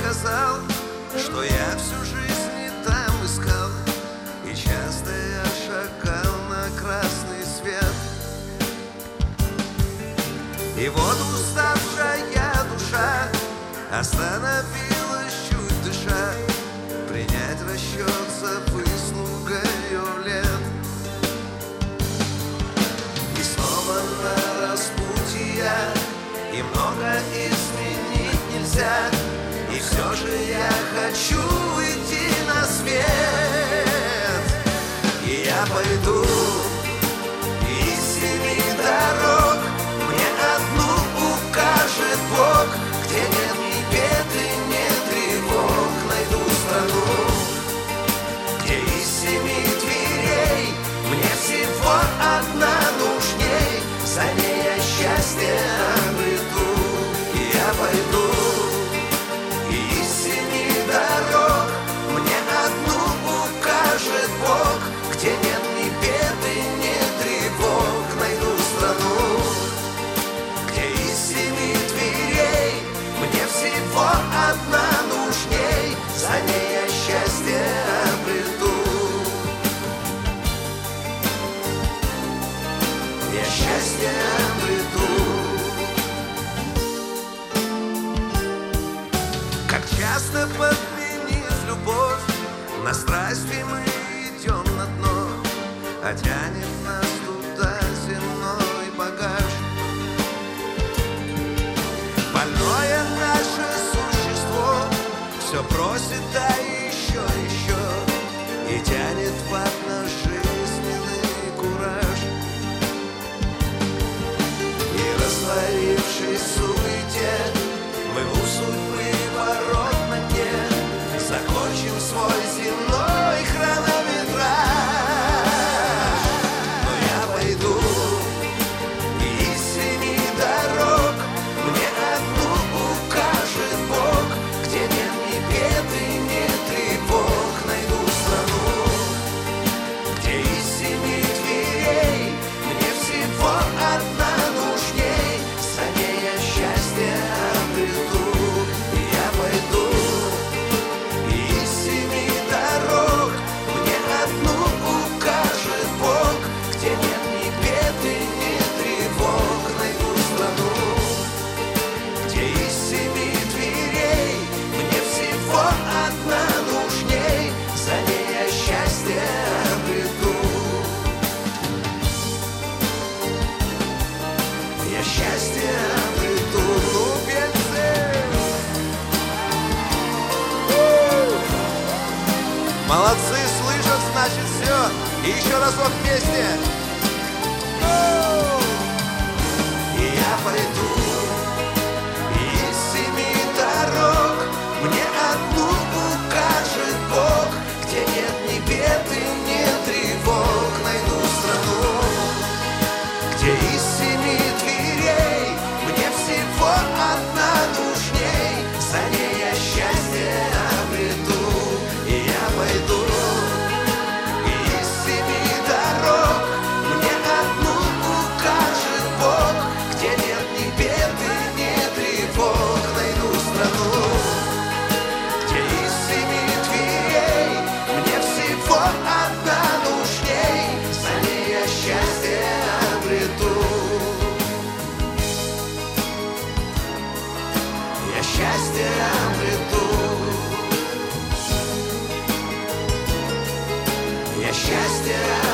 сказал, что я всю жизнь не там искал, и часто я шагал на красный свет. И вот уставшая душа остановилась, чуть дыша, принять расчет за выслугою лет. И снова на распутье я, и много изменить нельзя, и все же я хочу идти на свет. И я пойду из 7 дорог, мне одну укажет Бог, где нет ни бед и нет тревог. Найду страну, где из 7 дверей мне всего одна нужней, за ней я счастье обрету. И я пойду из 7 дорог, мне одну укажет Бог, где нет ни бед и нет тревог. Найду страну, где из 7 дверей мне всего одна нужней, за ней я счастье обрету. Я счастье обрету. Как часто, подменив любовь на страсти, мы идем на дно, а тянет нас туда земной багаж. Больное наше существо все просит, да еще, и тянет в ад наш жизненный кураж. И растворившись в суете, мы у судьбы ворот на дне закончим свой земной хронометраж. Но я пойду из 7 дорог, мне одну укажет Бог, где нет ни бед и нет тревог. Найду страну, где из 7 дверей мне всего одна нужней, за ней я счастье обрету. И я пойду из 7 дорог, мне одну укажет Бог, где нет ни бед и нет тревог. Найду страну, где из 7 дверей мне всего одна нужней, за ней я счастье обрету. Я счастье обрету. Молодцы, слышат, значит все. И еще разок вместе. И я пойду из 7 дорог, мне одну укажет Бог, где нет ни бед и нет тревог. Найду страну, где из 7 дверей мне всего одна нужней, за ней я счастье обрету. И я пойду из 7 дорог, мне одну укажет Бог, где нет ни бед и нет тревог. Найду страну, где из 7 дверей мне всего одна нужней, за ней я счастье обрету. Я счастье обрету. Я счастье